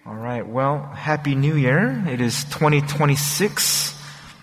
All right, well, Happy New Year. It is 2026.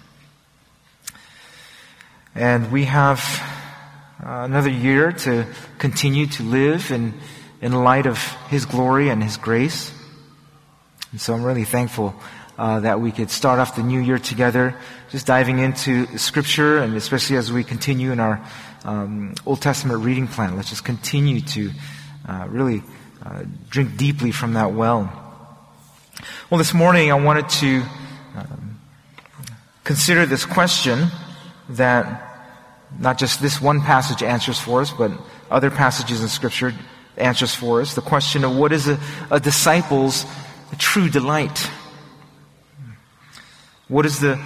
And we have another year to continue to live in light of His glory and His grace. And so I'm really thankful that we could start off the new year together, just diving into Scripture, and especially as we continue in our Old Testament reading plan. Let's just continue to really drink deeply from that well. Well, this morning I wanted to consider this question that not just this one passage answers for us, but other passages in Scripture answers for us. The question of what is a disciple's true delight? What is the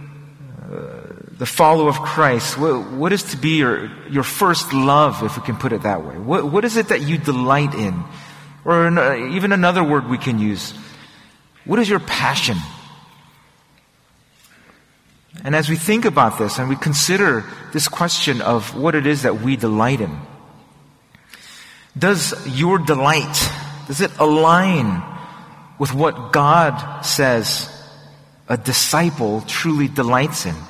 follow of Christ? What is to be your first love, if we can put it that way? What is it that you delight in? Or even another word we can use. What is your passion? And as we think about this and we consider this question of what it is that we delight in, does your delight, does it align with what God says a disciple truly delights in?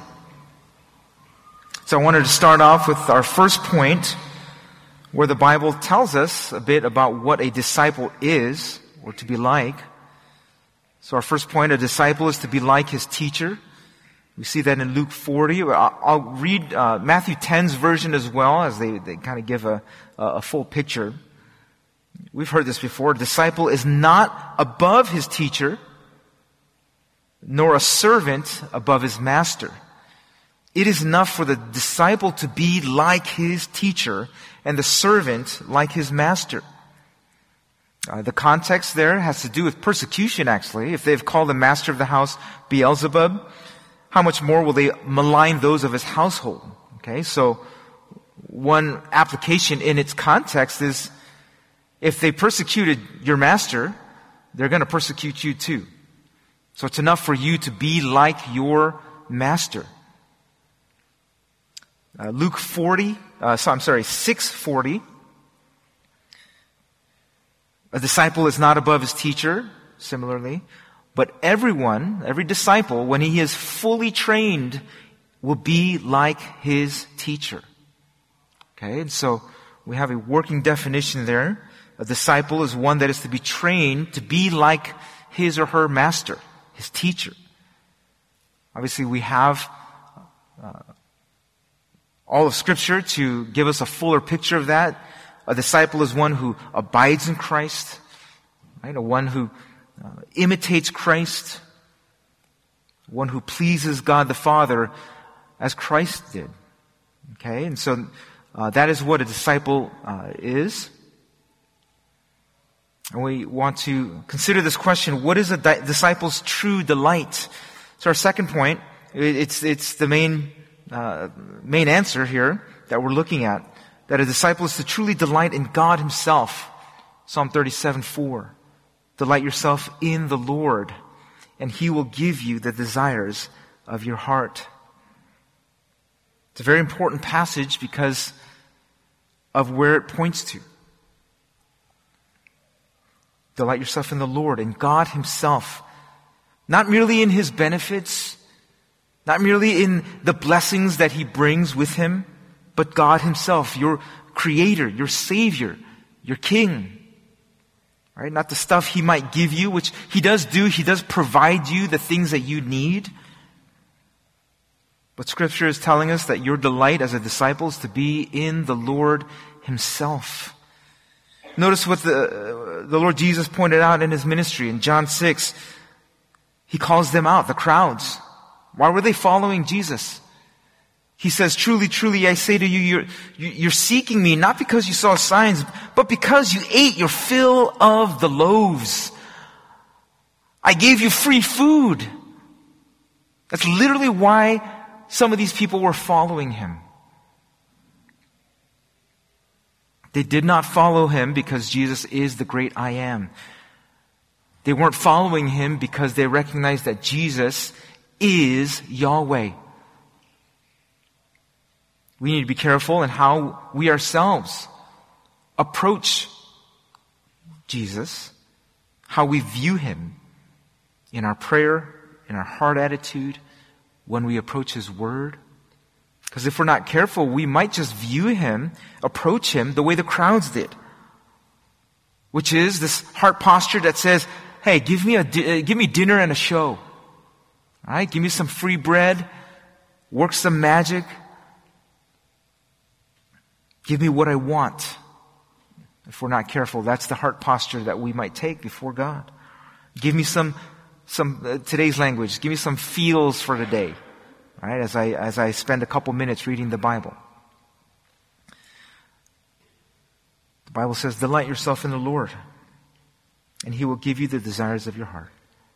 So I wanted to start off with our first point, where the Bible tells us a bit about what a disciple is, or to be like. So our first point, a disciple is to be like his teacher. We see that in Luke 40. I'll read Matthew 10's version as well, as they kind of give a full picture. We've heard this before. A disciple is not above his teacher, nor a servant above his master. It is enough for the disciple to be like his teacher and the servant like his master. The context there has to do with persecution, actually. If they've called the master of the house Beelzebub, how much more will they malign those of his household? Okay, so one application in its context is, if they persecuted your master, they're going to persecute you too. So it's enough for you to be like your master. Luke 6:40. A disciple is not above his teacher, similarly, but every disciple, when he is fully trained, will be like his teacher. Okay, and so we have a working definition there. A disciple is one that is to be trained to be like his or her master, his teacher. Obviously, we have all of Scripture to give us a fuller picture of that. A disciple is one who abides in Christ, right? One who imitates Christ, one who pleases God the Father as Christ did. Okay, and so that is what a disciple is. And we want to consider this question: what is a disciple's true delight? So our second point, it's the main answer here that we're looking at. That a disciple is to truly delight in God Himself. Psalm 37:4. Delight yourself in the Lord, and He will give you the desires of your heart. It's a very important passage because of where it points to. Delight yourself in the Lord, in God Himself. Not merely in His benefits, not merely in the blessings that He brings with Him, but God Himself, your Creator, your Savior, your King. Right? Not the stuff He might give you, which He does do. He does provide you the things that you need. But Scripture is telling us that your delight as a disciple is to be in the Lord Himself. Notice what the Lord Jesus pointed out in His ministry in John 6. He calls them out, the crowds. Why were they following Jesus? He says, truly, truly, I say to you, you're seeking me not because you saw signs, but because you ate your fill of the loaves. I gave you free food. That's literally why some of these people were following Him. They did not follow Him because Jesus is the great I am. They weren't following Him because they recognized that Jesus is Yahweh. We need to be careful in how we ourselves approach Jesus, how we view Him in our prayer, in our heart attitude, when we approach His Word. Because if we're not careful, we might just view Him, approach Him the way the crowds did. Which is this heart posture that says, hey, give me dinner and a show. All right? Give me some free bread. Work some magic. Give me what I want. If we're not careful, that's the heart posture that we might take before God. Give me some today's language, give me some feels for the day. All right? As I spend a couple minutes reading the Bible. The Bible says, delight yourself in the Lord, and He will give you the desires of your heart.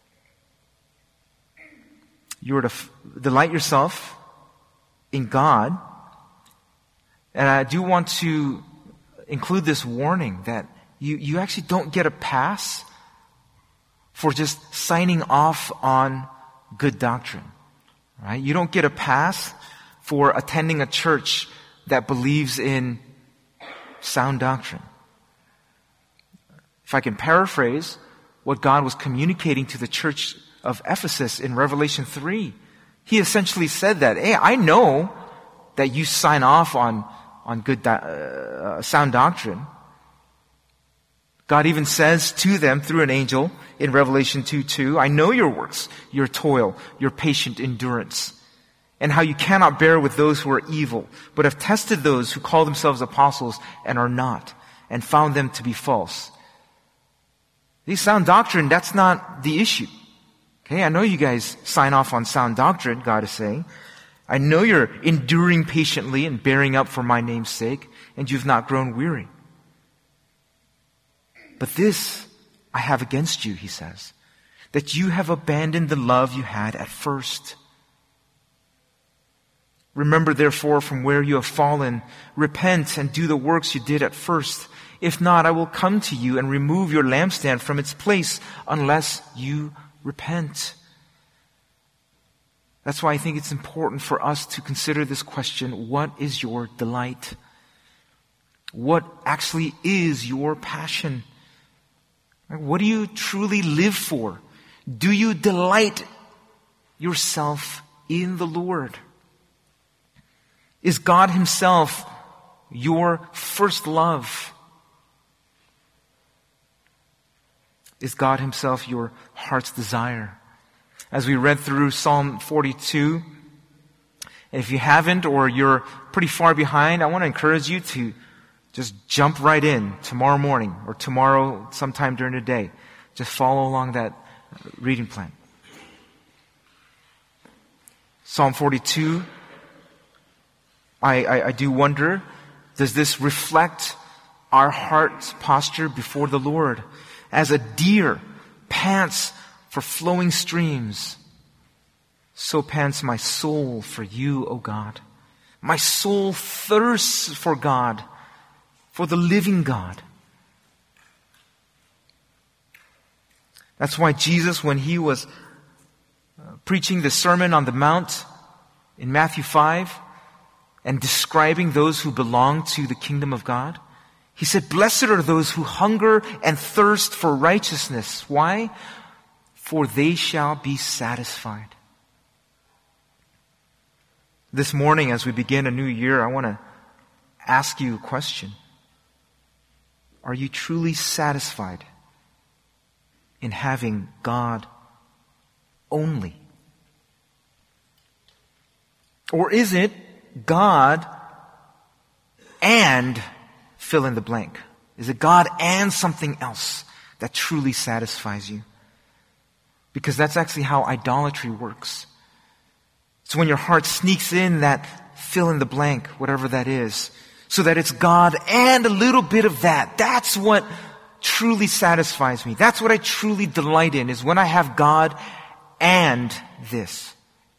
You are to delight yourself in God. And I do want to include this warning that you actually don't get a pass for just signing off on good doctrine. Right? You don't get a pass for attending a church that believes in sound doctrine. If I can paraphrase what God was communicating to the church of Ephesus in Revelation 3, He essentially said that, hey, I know that you sign off on good sound doctrine. God even says to them through an angel in Revelation 2:2, I know your works, your toil, your patient endurance, and how you cannot bear with those who are evil, but have tested those who call themselves apostles and are not, and found them to be false. These sound doctrine, that's not the issue. Okay, I know you guys sign off on sound doctrine, God is saying. I know you're enduring patiently and bearing up for my name's sake, and you've not grown weary. But this I have against you, He says, that you have abandoned the love you had at first. Remember, therefore, from where you have fallen, repent and do the works you did at first. If not, I will come to you and remove your lampstand from its place unless you repent. That's why I think it's important for us to consider this question, what is your delight? What actually is your passion? What do you truly live for? Do you delight yourself in the Lord? Is God Himself your first love? Is God Himself your heart's desire? As we read through Psalm 42, if you haven't or you're pretty far behind, I want to encourage you to just jump right in tomorrow morning or tomorrow sometime during the day. Just follow along that reading plan. Psalm 42, I do wonder, does this reflect our heart's posture before the Lord? As a deer pants for flowing streams, so pants my soul for you, O God. My soul thirsts for God, for the living God. That's why Jesus, when He was preaching the Sermon on the Mount in Matthew 5 and describing those who belong to the kingdom of God, He said, blessed are those who hunger and thirst for righteousness. Why? For they shall be satisfied. This morning, as we begin a new year, I want to ask you a question. Are you truly satisfied in having God only? Or is it God and fill in the blank? Is it God and something else that truly satisfies you? Because that's actually how idolatry works. It's when your heart sneaks in that fill in the blank, whatever that is, so that it's God and a little bit of that. That's what truly satisfies me. That's what I truly delight in, is when I have God and this.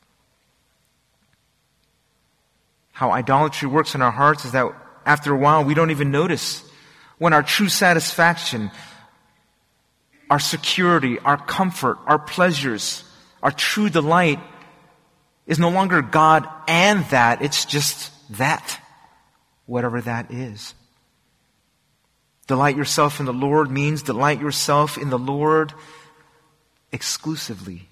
How idolatry works in our hearts is that after a while we don't even notice when our true satisfaction, our security, our comfort, our pleasures, our true delight is no longer God and that, it's just that, whatever that is. Delight yourself in the Lord means delight yourself in the Lord exclusively.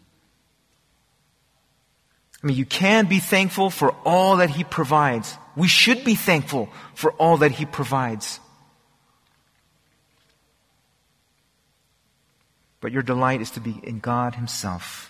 I mean, you can be thankful for all that He provides. We should be thankful for all that He provides. But your delight is to be in God Himself.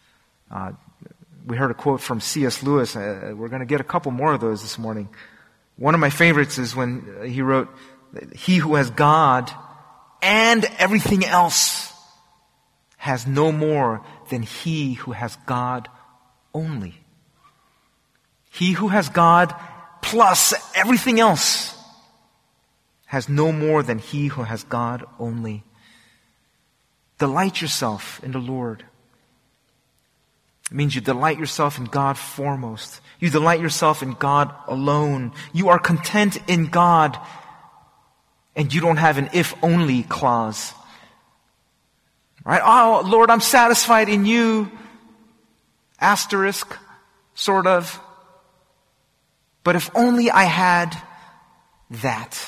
We heard a quote from C.S. Lewis. We're going to get a couple more of those this morning. One of my favorites is when he wrote, "He who has God and everything else has no more than he who has God only." He who has God plus everything else has no more than he who has God only. Delight yourself in the Lord. It means you delight yourself in God foremost. You delight yourself in God alone. You are content in God, and you don't have an if-only clause. Right? Oh, Lord, I'm satisfied in you. Asterisk, sort of. But if only I had that.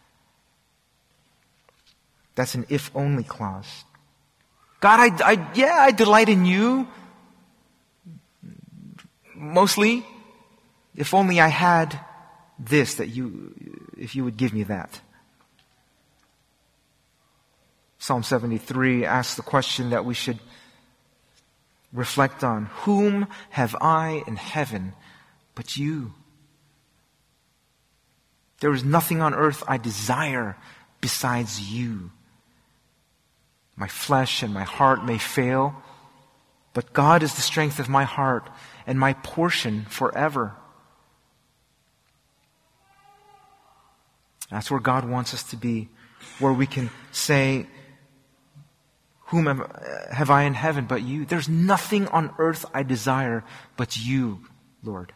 That's an if-only clause. God, I delight in you. Mostly, if only I had this, if you would give me that. Psalm 73 asks the question that we should reflect on. Whom have I in heaven but you? There is nothing on earth I desire besides you. My flesh and my heart may fail, but God is the strength of my heart and my portion forever. That's where God wants us to be, where we can say, whom have I in heaven but you? There's nothing on earth I desire but you, Lord.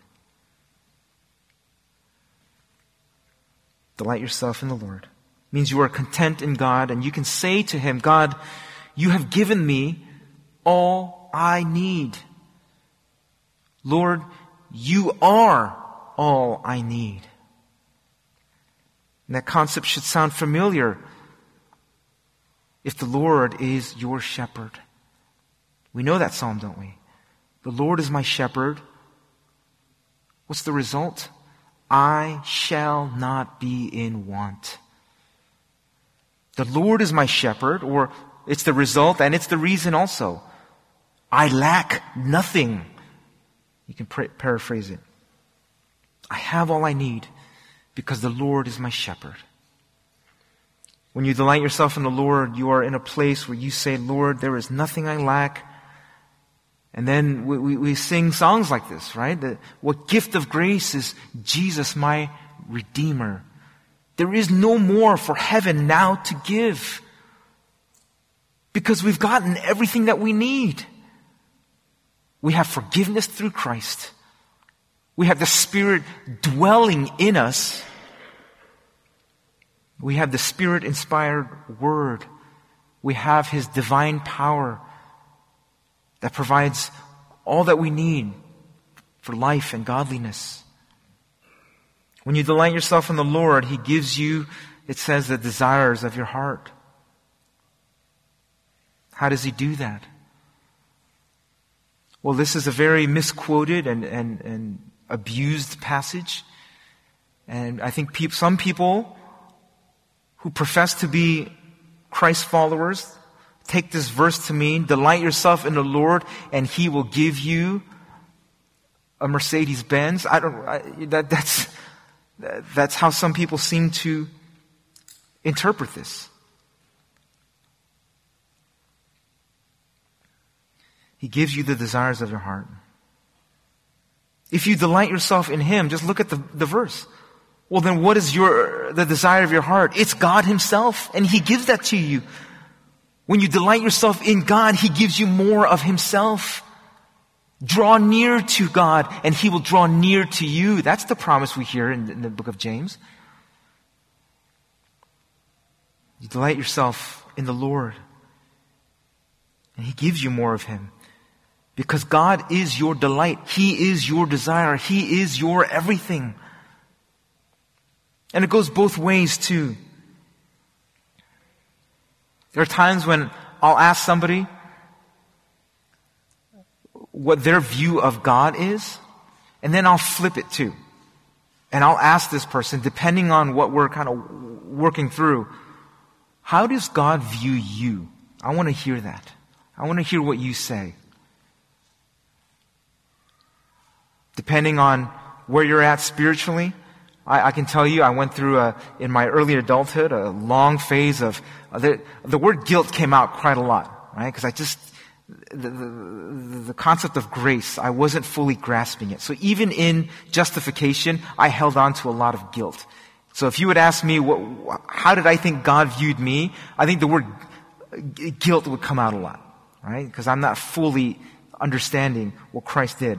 Delight yourself in the Lord. It means you are content in God, and you can say to Him, God, you have given me all I need. Lord, you are all I need. And that concept should sound familiar if the Lord is your shepherd. We know that psalm, don't we? The Lord is my shepherd. What's the result? I shall not be in want. The Lord is my shepherd, or it's the result and it's the reason also. I lack nothing. You can paraphrase it. I have all I need because the Lord is my shepherd. When you delight yourself in the Lord, you are in a place where you say, Lord, there is nothing I lack. And then we sing songs like this, right? What gift of grace is Jesus, my Redeemer. There is no more for heaven now to give because we've gotten everything that we need. We have forgiveness through Christ. We have the Spirit dwelling in us. We have the Spirit-inspired Word. We have His divine power that provides all that we need for life and godliness. When you delight yourself in the Lord, He gives you, it says, the desires of your heart. How does He do that? Well, this is a very misquoted and abused passage. And I think some people who profess to be Christ followers take this verse to mean, delight yourself in the Lord and He will give you a Mercedes-Benz. That's how some people seem to interpret this. He gives you the desires of your heart. If you delight yourself in Him, just look at the verse. Well, then what is the desire of your heart? It's God Himself, and He gives that to you. When you delight yourself in God, He gives you more of Himself. Draw near to God, and He will draw near to you. That's the promise we hear in the book of James. You delight yourself in the Lord, and He gives you more of Him. Because God is your delight. He is your desire. He is your everything. And it goes both ways too. There are times when I'll ask somebody what their view of God is, and then I'll flip it too. And I'll ask this person, depending on what we're kind of working through, how does God view you? I want to hear that. I want to hear what you say. Depending on where you're at spiritually, I can tell you I went through, in my early adulthood, a long phase of, the word guilt came out quite a lot, right? Because the concept of grace, I wasn't fully grasping it. So even in justification, I held on to a lot of guilt. So if you would ask me, how did I think God viewed me? I think the word guilt would come out a lot, right? Because I'm not fully understanding what Christ did.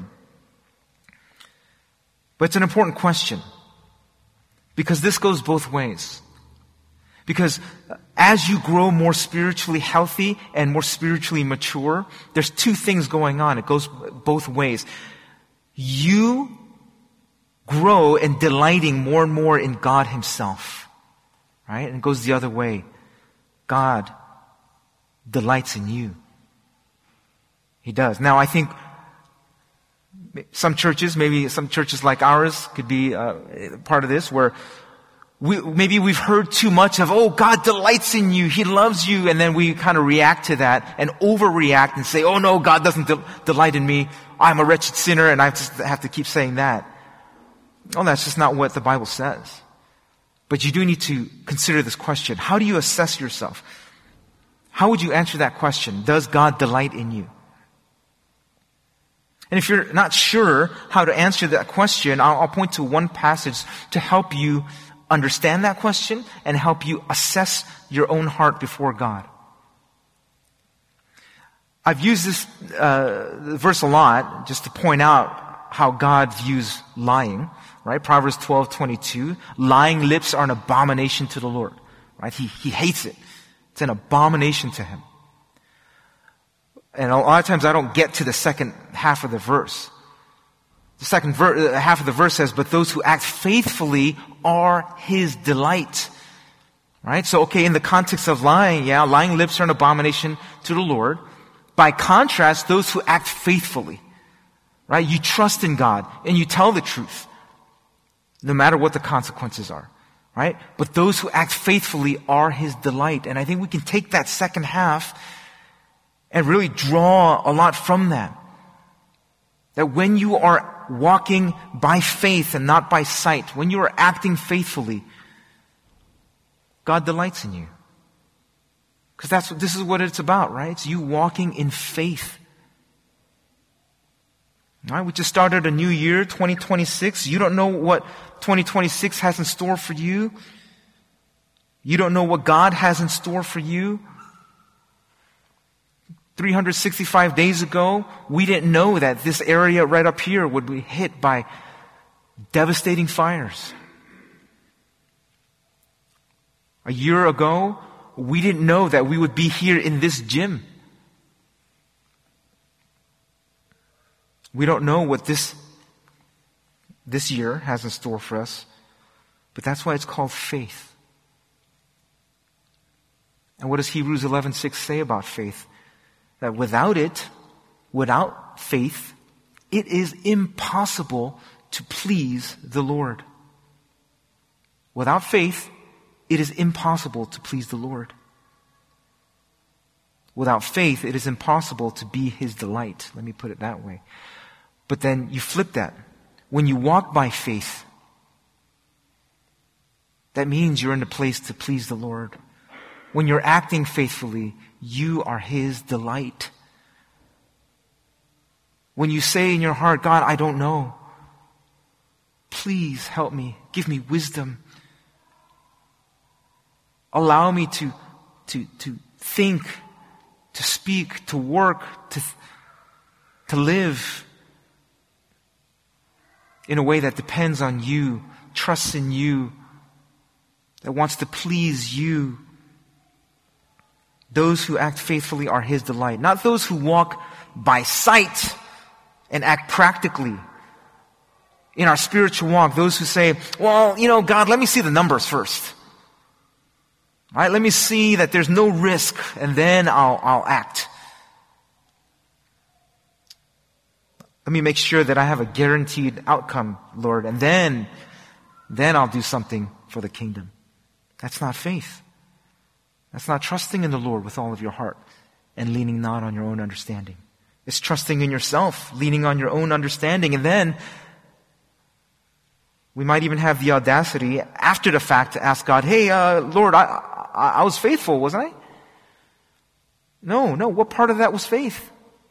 But it's an important question, because this goes both ways. Because as you grow more spiritually healthy and more spiritually mature, there's two things going on. It goes both ways. You grow in delighting more and more in God Himself, right? And it goes the other way. God delights in you. He does. Now, I think some churches, maybe some churches like ours could be part of this, where maybe we've heard too much of, oh, God delights in you, He loves you, and then we kind of react to that and overreact and say, oh no, God doesn't delight in me, I'm a wretched sinner, and I just have to keep saying that. Oh, that's just not what the Bible says. But you do need to consider this question. How do you assess yourself? How would you answer that question? Does God delight in you? And if you're not sure how to answer that question, I'll point to one passage to help you understand that question and help you assess your own heart before God. I've used this verse a lot just to point out how God views lying, right? Proverbs 12:22. Lying lips are an abomination to the Lord, right? He hates it. It's an abomination to Him. And a lot of times I don't get to the second half of the verse. The second half of the verse says, but those who act faithfully are His delight. Right? So, okay, in the context of lying, lying lips are an abomination to the Lord. By contrast, those who act faithfully, right? You trust in God and you tell the truth, no matter what the consequences are, right? But those who act faithfully are His delight. And I think we can take that second half and really draw a lot from that. That when you are walking by faith and not by sight, when you are acting faithfully, God delights in you. Because this is what it's about, right? It's you walking in faith. All right, we just started a new year, 2026. You don't know what 2026 has in store for you. You don't know what God has in store for you. 365 days ago, we didn't know that this area right up here would be hit by devastating fires. A year ago, we didn't know that we would be here in this gym. We don't know what this year has in store for us, but that's why it's called faith. And what does Hebrews 11:6 say about faith? That without faith, it is impossible to please the Lord. Without faith, it is impossible to please the Lord. Without faith, it is impossible to be His delight. Let me put it that way. But then you flip that. When you walk by faith, that means you're in a place to please the Lord. When you're acting faithfully, you are His delight. When you say in your heart, God, I don't know. Please help me. Give me wisdom. Allow me to think, to speak, to work, to live in a way that depends on you, trusts in you, that wants to please you. Those who act faithfully are His delight. Not those who walk by sight and act practically. In our spiritual walk, those who say, well, God, let me see the numbers first. All right, let me see that there's no risk, and then I'll act. Let me make sure that I have a guaranteed outcome, Lord, and then I'll do something for the kingdom. That's not faith. That's not trusting in the Lord with all of your heart and leaning not on your own understanding. It's trusting in yourself, leaning on your own understanding, and then we might even have the audacity after the fact to ask God, hey, Lord, I was faithful, wasn't I? No, what part of that was faith?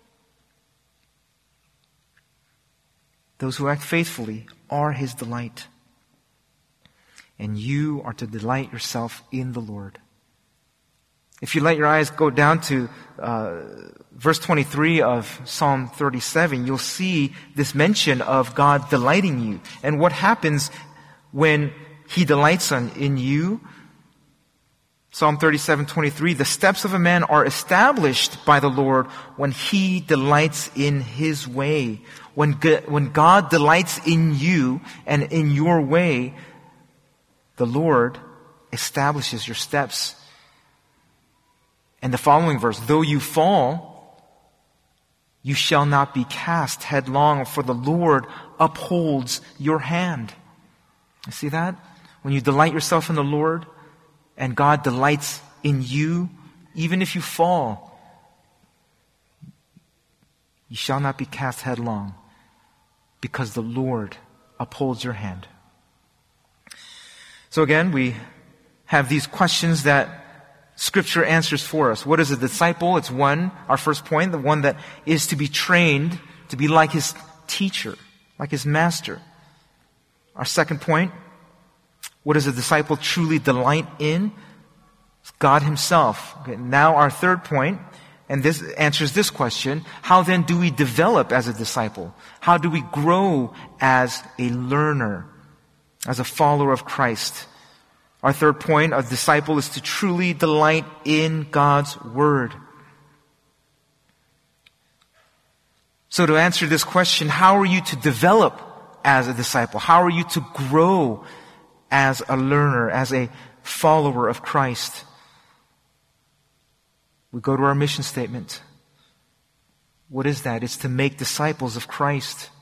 Those who act faithfully are His delight. And you are to delight yourself in the Lord. If you let your eyes go down to verse 23 of Psalm 37, you'll see this mention of God delighting you. And what happens when He delights in you? Psalm 37:23, the steps of a man are established by the Lord when He delights in His way. When God delights in you and in your way, the Lord establishes your steps. And the following verse, though you fall, you shall not be cast headlong, for the Lord upholds your hand. You see that? When you delight yourself in the Lord, and God delights in you, even if you fall, you shall not be cast headlong, because the Lord upholds your hand. So again, we have these questions that Scripture answers for us. What is a disciple? It's one, our first point, the one that is to be trained to be like his teacher, like his master. Our second point, what does a disciple truly delight in? It's God Himself. Okay, now our third point, and this answers this question, how then do we develop as a disciple? How do we grow as a learner, as a follower of Christ? Our third point, a disciple is to truly delight in God's Word. So to answer this question, how are you to develop as a disciple? How are you to grow as a learner, as a follower of Christ? We go to our mission statement. What is that? It's to make disciples of Christ.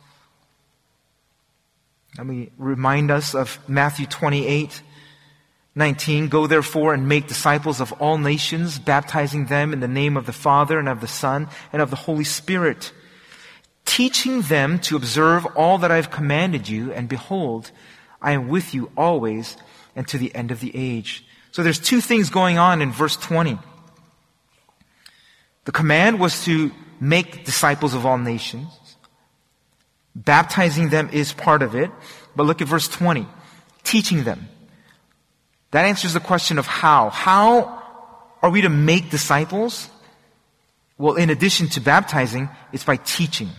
Let me remind us of Matthew 28:19. Go therefore and make disciples of all nations, baptizing them in the name of the Father and of the Son and of the Holy Spirit, teaching them to observe all that I have commanded you, and behold, I am with you always and to the end of the age. So there's two things going on in verse 20. The command was to make disciples of all nations. Baptizing them is part of it. But look at verse 20. Teaching them. That answers the question of how. How are we to make disciples? Well, in addition to baptizing, it's by teaching.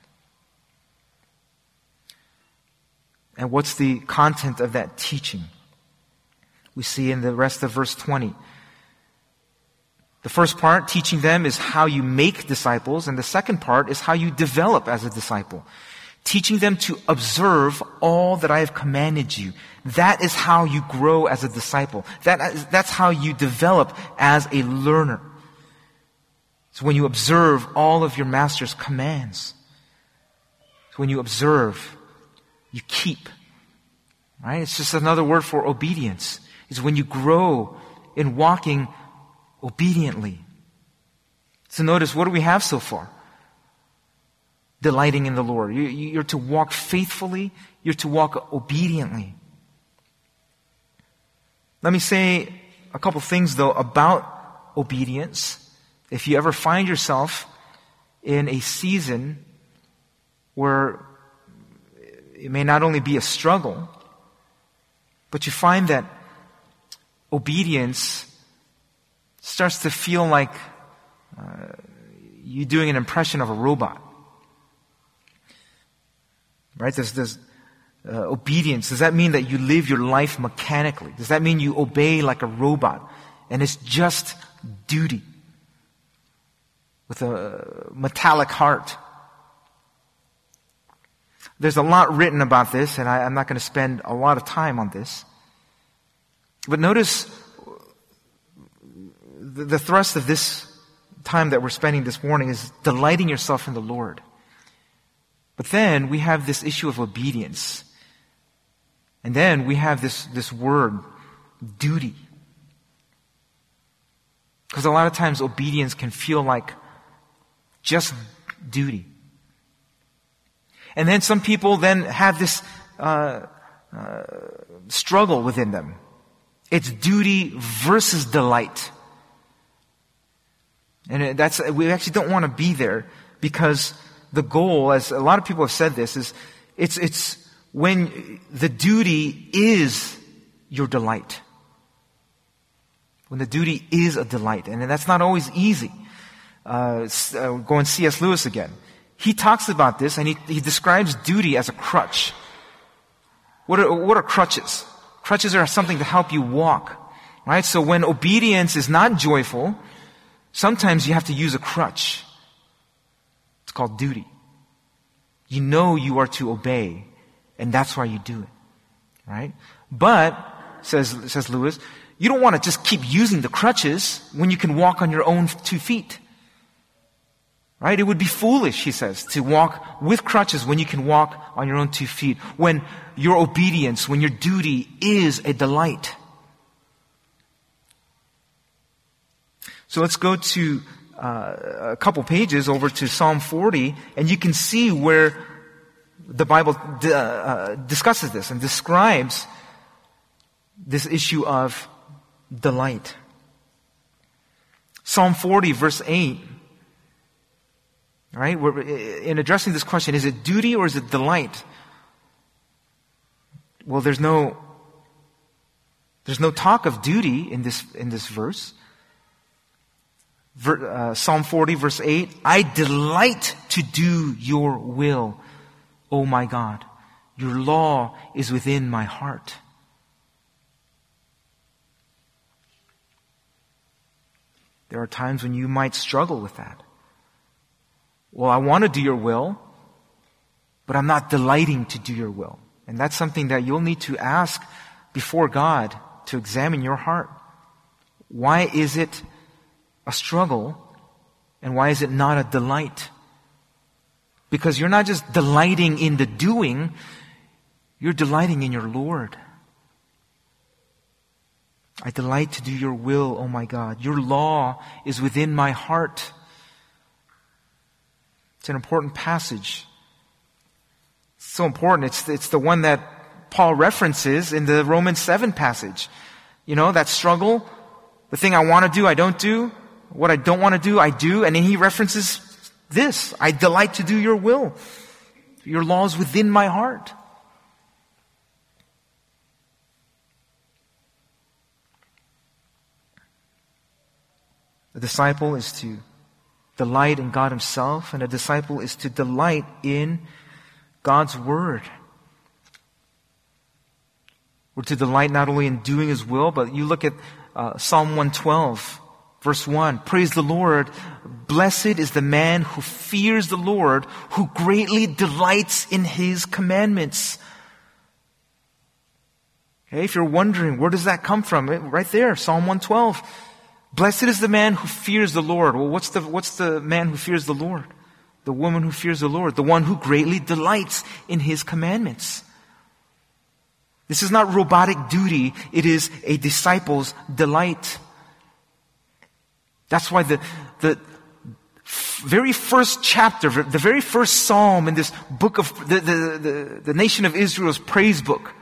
And what's the content of that teaching? We see in the rest of verse 20. The first part, teaching them, is how you make disciples, and the second part is how you develop as a disciple. Teaching them to observe all that I have commanded you. That is how you grow as a disciple. That's how you develop as a learner. So when you observe all of your master's commands. So when you observe, you keep. Right? It's just another word for obedience. It's when you grow in walking obediently. So notice, what do we have so far? Delighting in the Lord. You're to walk faithfully. You're to walk obediently. Let me say a couple things, though, about obedience. If you ever find yourself in a season where it may not only be a struggle, but you find that obedience starts to feel like you doing an impression of a robot. Right? There's obedience. Does that mean that you live your life mechanically? Does that mean you obey like a robot and it's just duty with a metallic heart? There's a lot written about this, and I'm not going to spend a lot of time on this. But notice the thrust of this time that we're spending this morning is delighting yourself in the Lord. But then we have this issue of obedience. And then we have this word, duty. Because a lot of times obedience can feel like just duty. And then some people then have this struggle within them. It's duty versus delight. And we actually don't want to be there, because the goal, as a lot of people have said this, is it's when the duty is your delight. When the duty is a delight. And that's not always easy. Going C.S. Lewis again. He talks about this, and he describes duty as a crutch. What are crutches? Crutches are something to help you walk. Right? So when obedience is not joyful, sometimes you have to use a crutch. It's called duty. You know you are to obey, and that's why you do it. Right? But, says Lewis, you don't want to just keep using the crutches when you can walk on your own 2 feet. Right? It would be foolish, he says, to walk with crutches when you can walk on your own 2 feet. When your obedience, when your duty is a delight. So let's go to a couple pages over to Psalm 40, and you can see where the Bible discusses this and describes this issue of delight. Psalm 40, verse 8. All right, in addressing this question, is it duty or is it delight? Well, there's no talk of duty in this verse. Psalm 40, verse 8, I delight to do your will, O my God. Your law is within my heart. There are times when you might struggle with that. Well, I want to do your will, but I'm not delighting to do your will. And that's something that you'll need to ask before God to examine your heart. Why is it a struggle, and why is it not a delight? Because you're not just delighting in the doing, you're delighting in your Lord. I delight to do your will, O my God. Your law is within my heart. It's an important passage. It's so important. It's the one that Paul references in the Romans 7 passage. You know, that struggle, the thing I want to do, I don't do. What I don't want to do, I do. And then he references this. I delight to do your will. Your law is within my heart. The disciple is to delight in God Himself, and a disciple is to delight in God's Word. We're to delight not only in doing His will, but you look at Psalm 112, verse 1. Praise the Lord. Blessed is the man who fears the Lord, who greatly delights in His commandments. Okay, if you're wondering, where does that come from? Right there, Psalm 112. Blessed is the man who fears the Lord. Well, what's the man who fears the Lord? The woman who fears the Lord. The one who greatly delights in His commandments. This is not robotic duty. It is a disciple's delight. That's why the very first chapter, the very first psalm in this book of the nation of Israel's praise book,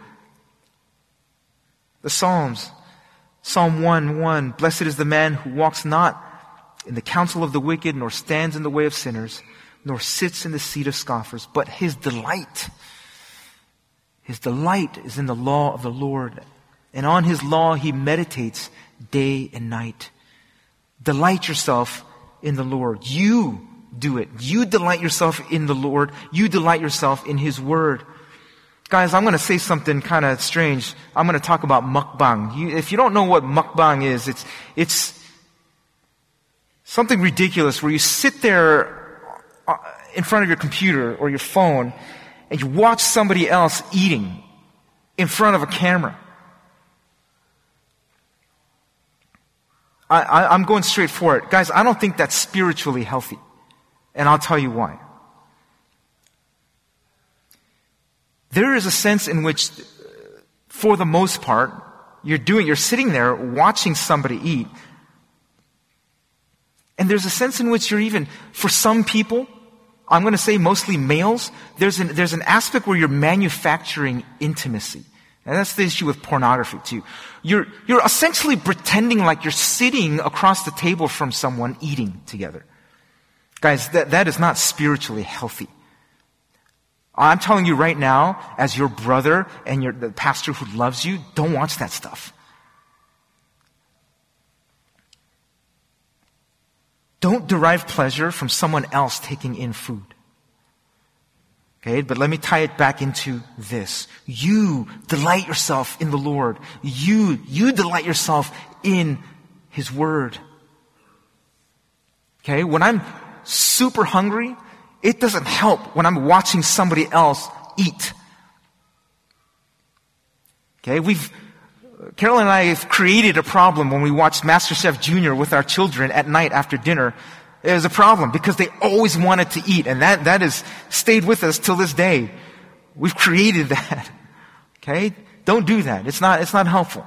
the Psalms, Psalm 1:1, blessed is the man who walks not in the counsel of the wicked, nor stands in the way of sinners, nor sits in the seat of scoffers, but his delight is in the law of the Lord, and on His law he meditates day and night. Delight yourself in the Lord. You do it. You delight yourself in the Lord. You delight yourself in His Word. Guys, I'm going to say something kind of strange. I'm going to talk about mukbang. If you don't know what mukbang is, it's something ridiculous where you sit there in front of your computer or your phone and you watch somebody else eating in front of a camera. I'm going straight for it. Guys, I don't think that's spiritually healthy. And I'll tell you why. There is a sense in which, for the most part, you're sitting there watching somebody eat. And there's a sense in which you're even, for some people, I'm going to say mostly males, there's an aspect where you're manufacturing intimacy. And that's the issue with pornography too. You're essentially pretending like you're sitting across the table from someone eating together. Guys, that is not spiritually healthy. I'm telling you right now, as your brother and the pastor who loves you, don't watch that stuff. Don't derive pleasure from someone else taking in food. Okay, but let me tie it back into this. You delight yourself in the Lord. You delight yourself in His Word. Okay, when I'm super hungry, it doesn't help when I'm watching somebody else eat. Okay, Carol and I have created a problem when we watch MasterChef Junior with our children at night after dinner. It was a problem because they always wanted to eat, and that has stayed with us till this day. We've created that. Okay? Don't do that. It's not helpful.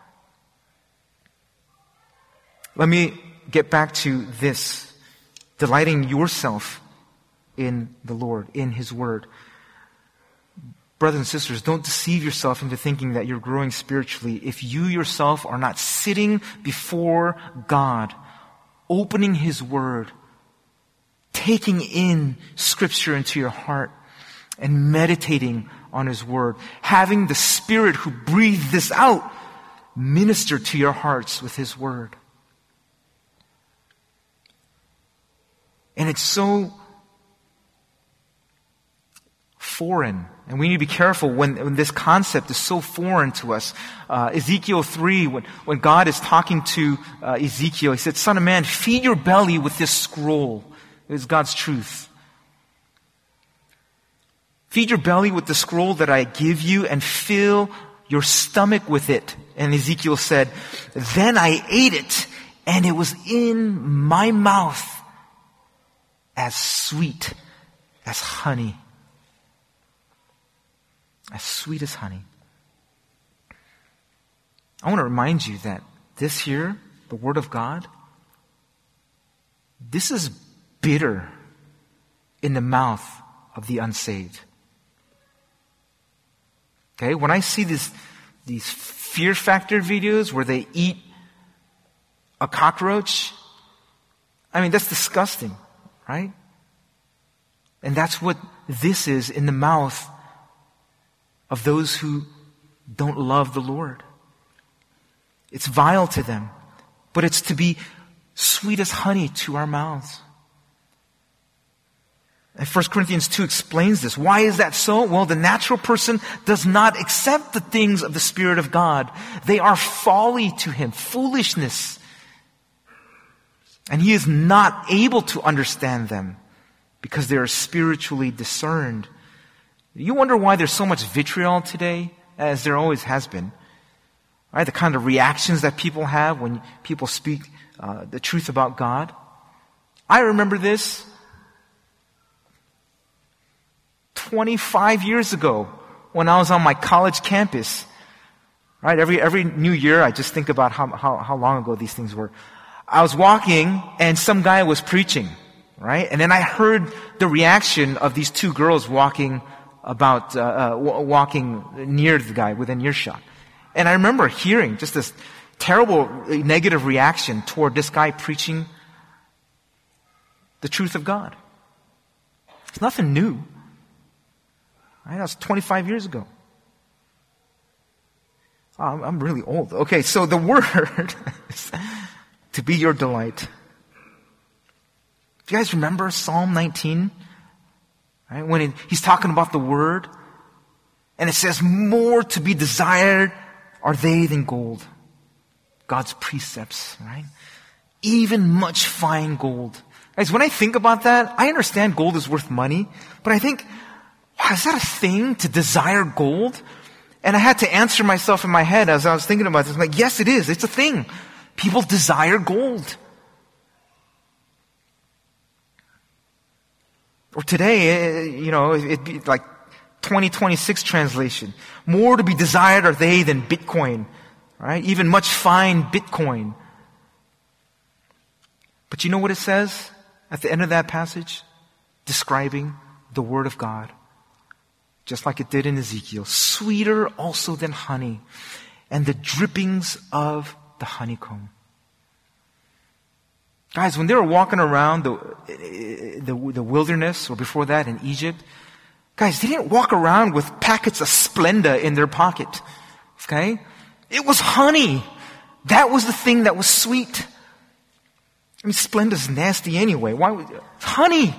Let me get back to this. Delighting yourself in the Lord, in His Word. Brothers and sisters, don't deceive yourself into thinking that you're growing spiritually if you yourself are not sitting before God, opening His Word, taking in Scripture into your heart, and meditating on His Word, having the Spirit who breathed this out minister to your hearts with His Word. And it's so foreign. And we need to be careful when this concept is so foreign to us. Ezekiel 3, when God is talking to Ezekiel, He said, "Son of man, feed your belly with this scroll." It is God's truth. Feed your belly with the scroll that I give you and fill your stomach with it. And Ezekiel said, "Then I ate it, and it was in my mouth as sweet as honey." As sweet as honey. I want to remind you that this here, the Word of God, this is bitter in the mouth of the unsaved. Okay, when I see these Fear Factor videos where they eat a cockroach, I mean, that's disgusting, right? And that's what this is in the mouth of those who don't love the Lord. It's vile to them, but it's to be sweet as honey to our mouths. And 1 Corinthians 2 explains this. Why is that so? Well, the natural person does not accept the things of the Spirit of God. They are folly to him, foolishness. And he is not able to understand them because they are spiritually discerned. You wonder why there's so much vitriol today, as there always has been. Right? The kind of reactions that people have when people speak the truth about God. I remember this 25 years ago when I was on my college campus. Right? Every new year, I just think about how long ago these things were. I was walking and some guy was preaching. Right? And then I heard the reaction of these two girls walking near the guy within earshot. And I remember hearing just this terrible negative reaction toward this guy preaching the truth of God. It's nothing new. Right? That was 25 years ago. Oh, I'm really old. Okay, so the word is to be your delight. Do you guys remember Psalm 19? Right? When he's talking about the Word, and it says, more to be desired are they than gold. God's precepts, right? Even much fine gold. Guys, when I think about that, I understand gold is worth money, but I think, wow, is that a thing to desire gold? And I had to answer myself in my head as I was thinking about this. I'm like, yes, it is. It's a thing. People desire gold. Or today, it'd be like 2026 translation. More to be desired are they than Bitcoin, right? Even much fine Bitcoin. But you know what it says at the end of that passage? Describing the Word of God. Just like it did in Ezekiel. Sweeter also than honey, and the drippings of the honeycomb. Guys, when they were walking around the wilderness, or before that in Egypt, guys, they didn't walk around with packets of Splenda in their pocket. Okay? It was honey. That was the thing that was sweet. I mean, Splenda's nasty anyway. Why would, honey.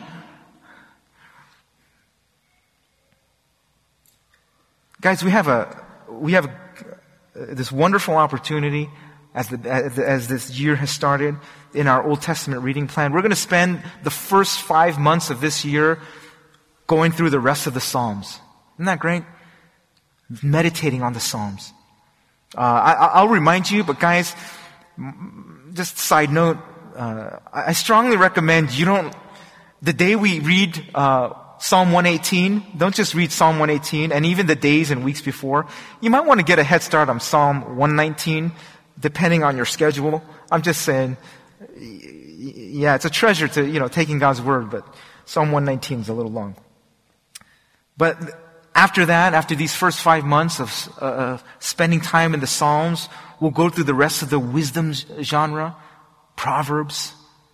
Guys, we have this wonderful opportunity as this year has started in our Old Testament reading plan. We're going to spend the first 5 months of this year going through the rest of the Psalms. Isn't that great? Meditating on the Psalms. I'll remind you, but guys, just side note, I strongly recommend the day we read Psalm 118, don't just read Psalm 118, and even the days and weeks before. You might want to get a head start on Psalm 119, depending on your schedule. I'm just saying, yeah, it's a treasure to, taking God's Word, but Psalm 119 is a little long. But after that, after these first 5 months of spending time in the Psalms, we'll go through the rest of the wisdom genre, Proverbs,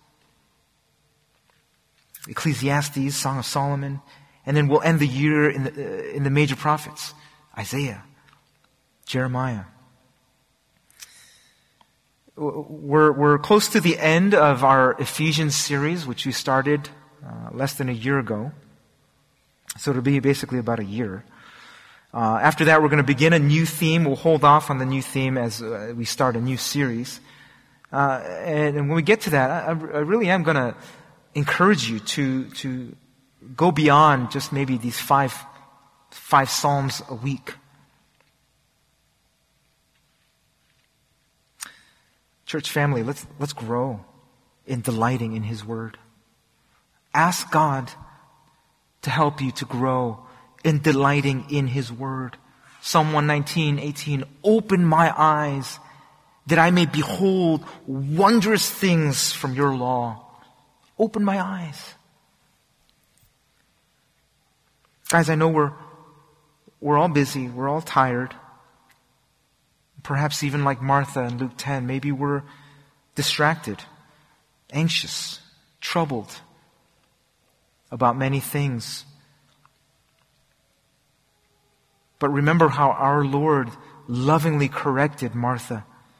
Ecclesiastes, Song of Solomon, and then we'll end the year in the major prophets, Isaiah, Jeremiah. We're close to the end of our Ephesians series, which we started less than a year ago. So it'll be basically about a year. After that, we're going to begin a new theme. We'll hold off on the new theme as we start a new series. And when we get to that, I really am going to encourage you to go beyond just maybe these five Psalms a week. Church family, let's grow in delighting in His Word. Ask God to help you to grow in delighting in His Word. Psalm 119:18, open my eyes that I may behold wondrous things from your law. Open my eyes. Guys, I know we're all busy, we're all tired. Perhaps even like Martha in Luke 10, maybe we're distracted, anxious, troubled about many things. But remember how our Lord lovingly corrected Martha.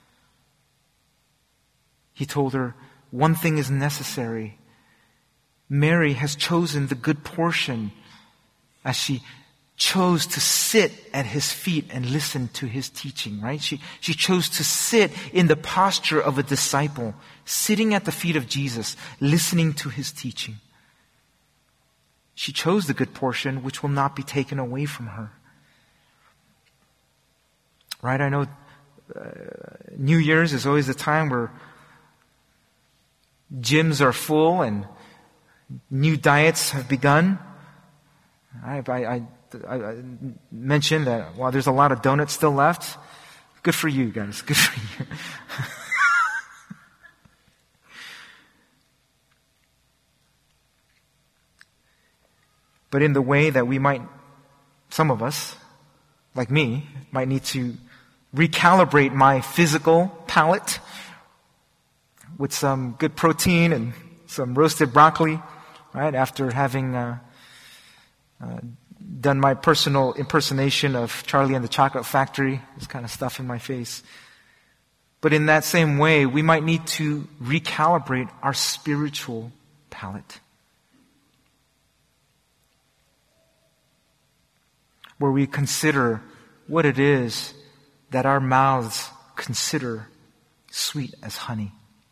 He told her, one thing is necessary. Mary has chosen the good portion as she chose to sit at His feet and listen to His teaching, right? She chose to sit in the posture of a disciple, sitting at the feet of Jesus, listening to His teaching. She chose the good portion, which will not be taken away from her. Right? I know New Year's is always a time where gyms are full and new diets have begun. I mentioned that while there's a lot of donuts still left, good for you guys, good for you. But in the way that we might, some of us, like me, might need to recalibrate my physical palate with some good protein and some roasted broccoli, right? After having done my personal impersonation of Charlie and the Chocolate Factory, this kind of stuff in my face. But in that same way, we might need to recalibrate our spiritual palate, where we consider what it is that our mouths consider sweet as honey.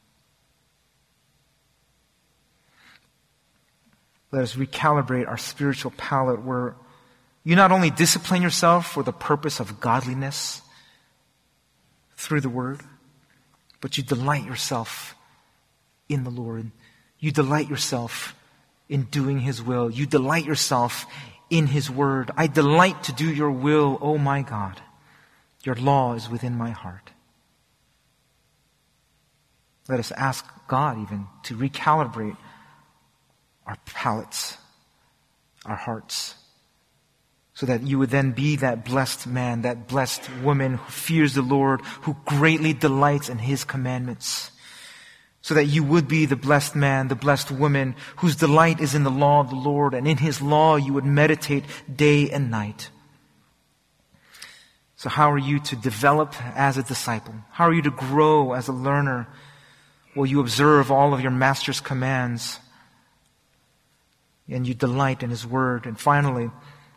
Let us recalibrate our spiritual palate, where you not only discipline yourself for the purpose of godliness through the Word, but you delight yourself in the Lord. You delight yourself in doing His will. You delight yourself in His word. I delight to do your will, O my God. Your law is within my heart. Let us ask God even to recalibrate our palates, our hearts, so that you would then be that blessed man, that blessed woman who fears the Lord, who greatly delights in His commandments. So that you would be the blessed man, the blessed woman, whose delight is in the law of the Lord, and in His law you would meditate day and night. So how are you to develop as a disciple? How are you to grow as a learner? Well, you observe all of your Master's commands, and you delight in His word. And finally,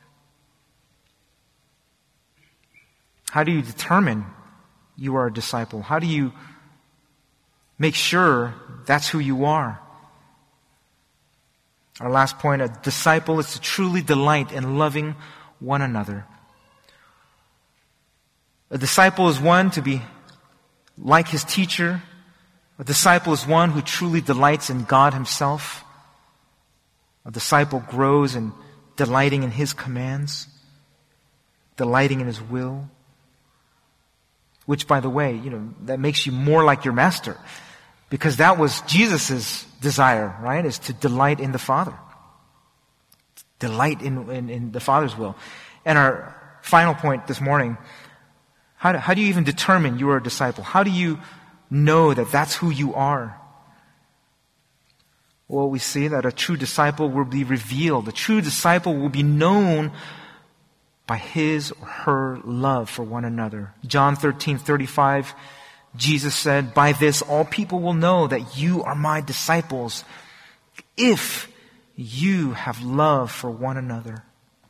how do you determine you are a disciple? How do you make sure that's who you are? Our last point, a disciple is to truly delight in loving one another. A disciple is one to be like his teacher. A disciple is one who truly delights in God Himself. A disciple grows in delighting in His commands, delighting in His will. Which, by the way, that makes you more like your Master. Because that was Jesus' desire, right? Is to delight in the Father. Delight in the Father's will. And our final point this morning, how do you even determine you are a disciple? How do you know that that's who you are? Well, we see that a true disciple will be revealed. A true disciple will be known by his or her love for one another. John 13:35, Jesus said, "By this all people will know that you are my disciples, if you have love for one another."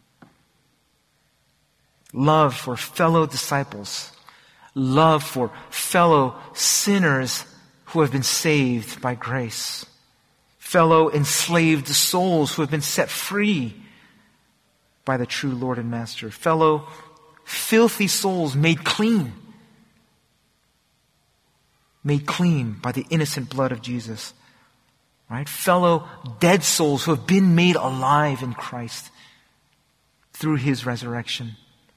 Love for fellow disciples. Love for fellow sinners who have been saved by grace. Fellow enslaved souls who have been set free by the true Lord and Master. Fellow filthy souls made clean. Made clean by the innocent blood of Jesus. Right? Fellow dead souls who have been made alive in Christ through His resurrection.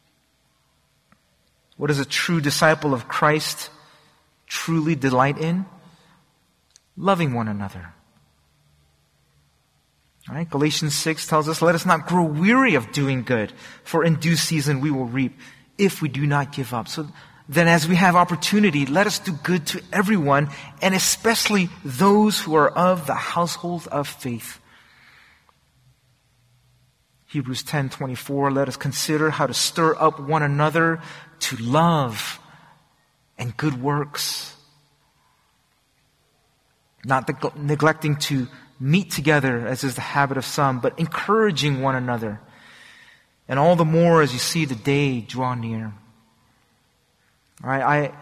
What does a true disciple of Christ truly delight in? Loving one another. All right? Galatians 6 tells us, "Let us not grow weary of doing good, for in due season we will reap if we do not give up." So then as we have opportunity, let us do good to everyone, and especially those who are of the household of faith. Hebrews 10:24, "Let us consider how to stir up one another to love and good works, not neglecting to meet together as is the habit of some, but encouraging one another, and all the more as you see the day draw near." All right,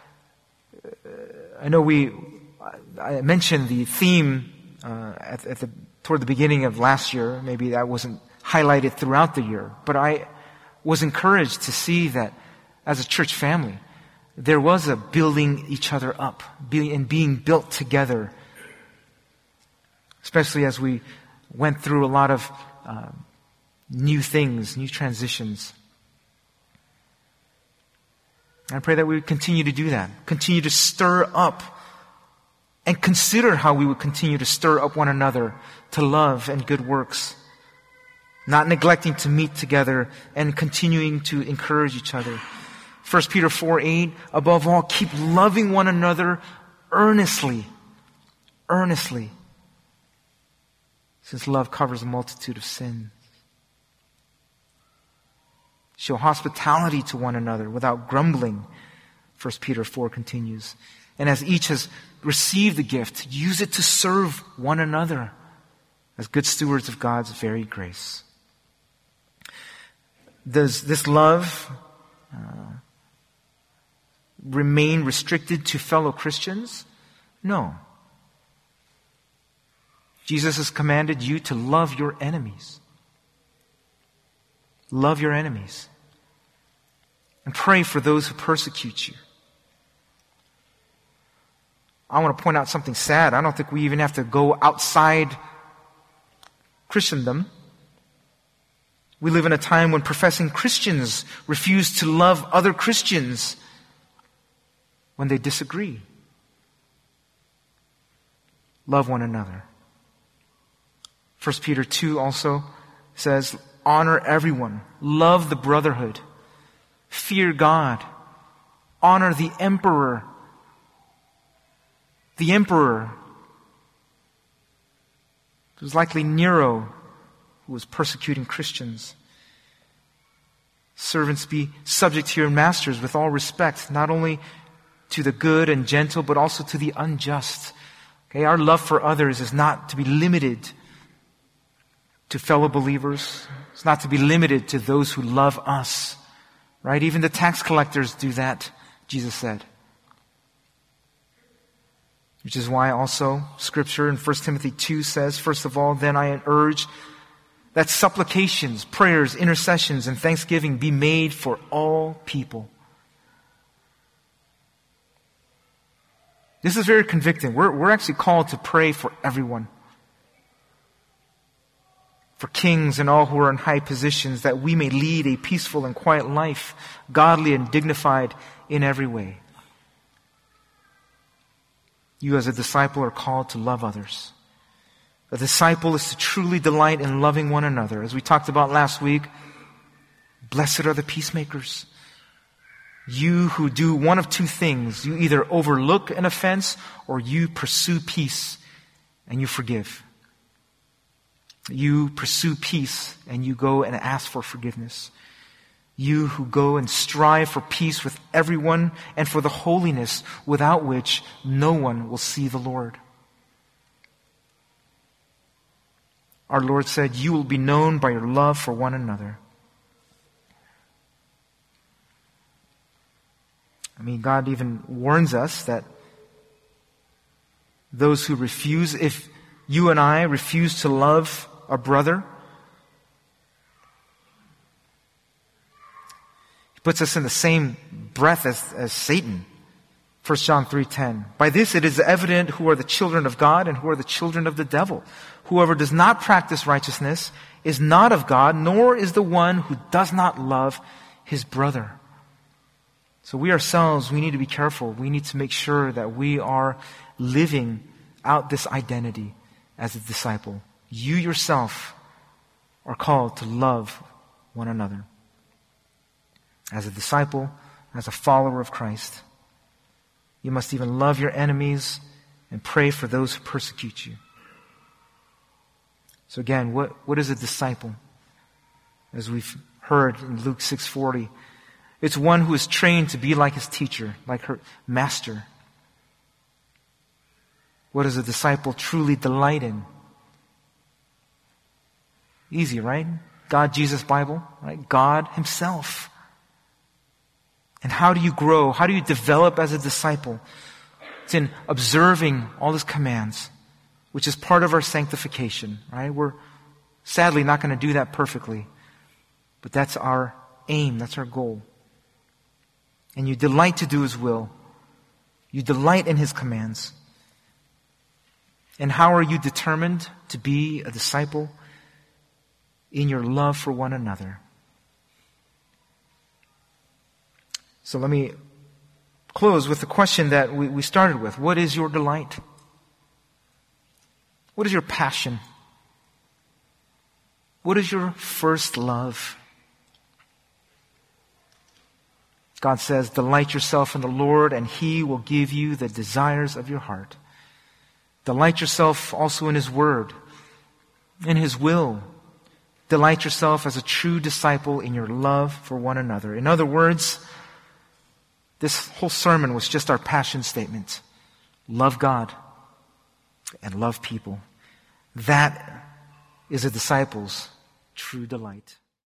I know I mentioned the theme toward the beginning of last year. Maybe that wasn't highlighted throughout the year, but I was encouraged to see that as a church family, there was a building each other up and being built together, especially as we went through a lot of new things, new transitions. And I pray that we would continue to do that, continue to stir up, and consider how we would continue to stir up one another to love and good works, not neglecting to meet together and continuing to encourage each other. 1 Peter 4:8, "Above all, keep loving one another earnestly, since love covers a multitude of sins. Show hospitality to one another without grumbling," 1 Peter 4 continues. "And as each has received the gift, use it to serve one another as good stewards of God's varied grace." Does this love remain restricted to fellow Christians? No. Jesus has commanded you to love your enemies. Love your enemies. And pray for those who persecute you. I want to point out something sad. I don't think we even have to go outside Christendom. We live in a time when professing Christians refuse to love other Christians when they disagree. Love one another. 1 Peter 2 also says, honor everyone, love the brotherhood, fear God, honor the emperor. The emperor, it was likely Nero, who was persecuting Christians. Servants, be subject to your masters with all respect, not only to the good and gentle, but also to the unjust. Okay, our love for others is not to be limited to fellow believers. It's not to be limited to those who love us. Right? Even the tax collectors do that, Jesus said. Which is why also Scripture in 1 Timothy 2 says, first of all, then I urge that supplications, prayers, intercessions, and thanksgiving be made for all people. This is very convicting. We're actually called to pray for everyone. For kings and all who are in high positions, that we may lead a peaceful and quiet life, godly and dignified in every way. You as a disciple are called to love others. A disciple is to truly delight in loving one another. As we talked about last week, blessed are the peacemakers. You who do one of two things. You either overlook an offense or you pursue peace and you forgive. You pursue peace and you go and ask for forgiveness. You who go and strive for peace with everyone and for the holiness without which no one will see the Lord. Our Lord said, you will be known by your love for one another. I mean, God even warns us that those who refuse, if you and I refuse to love a brother, he puts us in the same breath as Satan. 1 John 3:10. By this it is evident who are the children of God and who are the children of the devil. Whoever does not practice righteousness is not of God, nor is the one who does not love his brother. So we ourselves, we need to be careful. We need to make sure that we are living out this identity as a disciple. You yourself are called to love one another. As a disciple, as a follower of Christ, you must even love your enemies and pray for those who persecute you. So again, what is a disciple? As we've heard in Luke 6:40, it's one who is trained to be like his teacher, like her master. What does a disciple truly delight in? Easy, right? God, Jesus, Bible, right? God himself. And how do you grow? How do you develop as a disciple? It's in observing all his commands, which is part of our sanctification, right? We're sadly not going to do that perfectly, but that's our aim, that's our goal. And you delight to do his will. You delight in his commands. And how are you determined to be a disciple? In your love for one another. So let me close with the question that we started with. What is your delight? What is your passion? What is your first love? God says, delight yourself in the Lord and he will give you the desires of your heart. Delight yourself also in his word, in his will. Delight yourself as a true disciple in your love for one another. In other words, this whole sermon was just our passion statement. Love God and love people. That is a disciple's true delight.